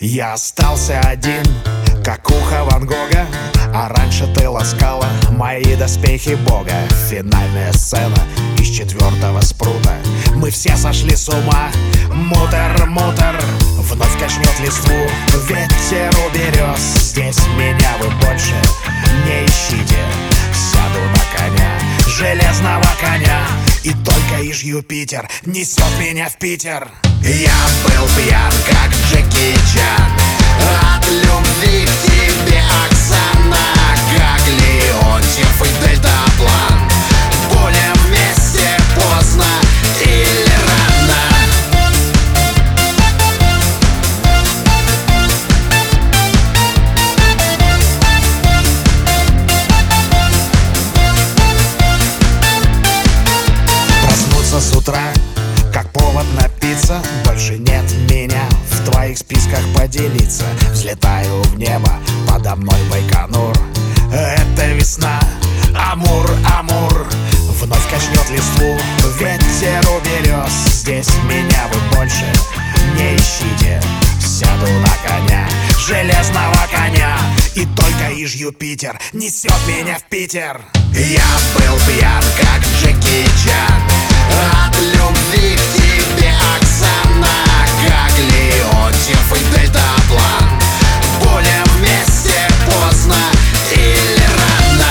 Я остался один, как ухо Ван Гога, а раньше ты ласкала мои доспехи Бога. Финальная сцена из 4-го спрута. Мы все сошли с ума. Мутер, мутер вновь качнет листву. Ветер у берез. Здесь меня вы больше не ищите. Сяду на коня, железного коня, и только иж Юпитер несет меня в Питер. Я был пьян, как Джеки Чан, от любви к тебе, Оксана, как Леонтьев и дельтаплан. Будем вместе поздно или рано. Проснуться с утра, как повод напиться. Больше нет меня в твоих списках поделиться. Взлетаю в небо, подо мной Байконур. Это весна, Амур, Амур вновь качнет листву. Ветер у берез. Здесь меня вы больше не ищите. Сяду на коня, железного коня, и только иж Юпитер несет меня в Питер. Я был пьян, как Джеки Чан, от любви к тебе, Оксана, как Леонтьев и дельтаплан. Будем вместе поздно или рано.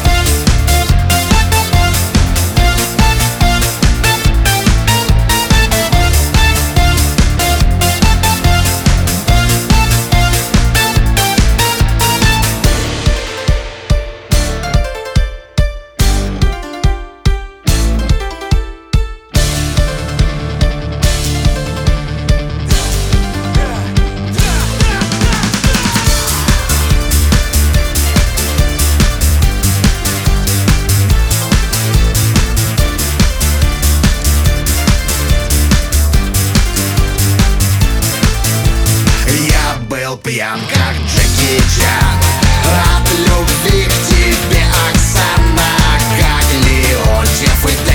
Пьян, как Джеки Чан, от любви к тебе, Оксана, как Леонтьев и